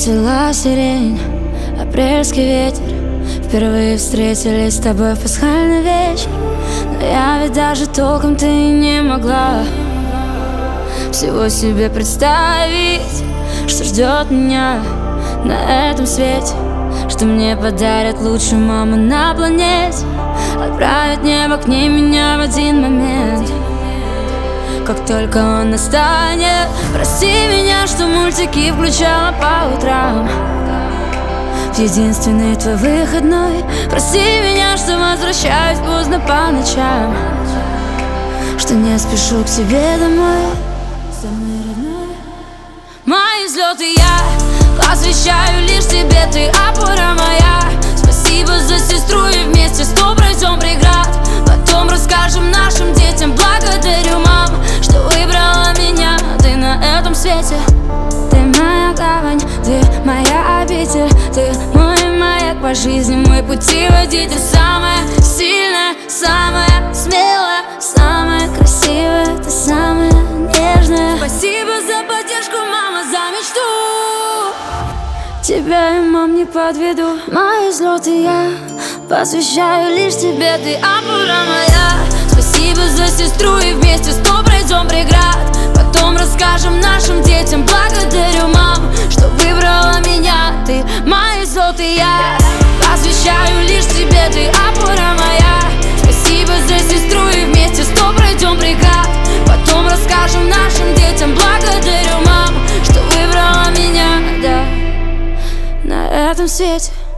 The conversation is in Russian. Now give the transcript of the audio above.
Расцвела сирень, апрельский ветер. Впервые встретились с тобой в пасхальный вечер. Но я ведь даже толком ты не могла всего себе представить, что ждет меня на этом свете, что мне подарят лучшую маму на планете, отправит небо к ней меня в один момент. Как только он настанет, прости меня, что мультики включала по утрам в единственный твой выходной. Прости меня, что возвращаюсь поздно по ночам, что не спешу к тебе домой. Самый родной. Мои взлеты я посвящаю лишь тебе, ты опора моя. Спасибо за сестру, и вместе с тобой пройдем преград. Потом расскажем нашим детям. Благодарю, мам, что выбрала меня ты на этом свете. Ты моя гавань, ты моя обитель, ты мой маяк по жизни, мой путеводитель. Самая сильная, самая смелая, самая красивая, ты самая нежная. Спасибо за поддержку, мама, за мечту. Тебя я, мам, не подведу. Мои взлеты я посвящаю лишь тебе, ты опора моя. Спасибо за сестру, и вместе с тобой пройдем преград. Потом расскажем нашим детям. Благодарю, мам, что выбрала меня ты. Мои взлеты я посвящаю лишь тебе, ты опора моя. Спасибо за сестру, и вместе с тобой пройдем преград. Потом расскажем нашим детям. Благодарю, мам, что выбрала меня, да, на этом свете.